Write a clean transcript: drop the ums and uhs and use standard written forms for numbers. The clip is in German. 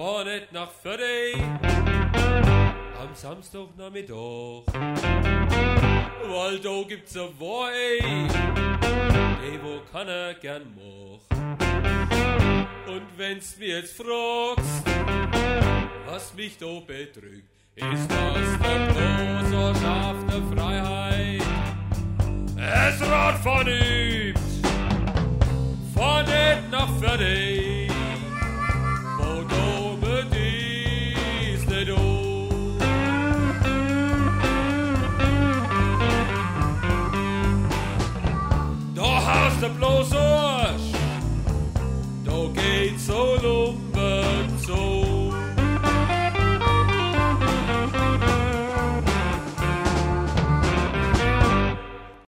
fahr nicht nach Förde am Samstagnachmittag, weil da gibt's a Weih, die wo keiner gern macht. Und wenn's mir jetzt fragst, was mich da bedrückt, ist das der Großerschaft der Freiheit. Es rot von übt, von nicht nach Förde.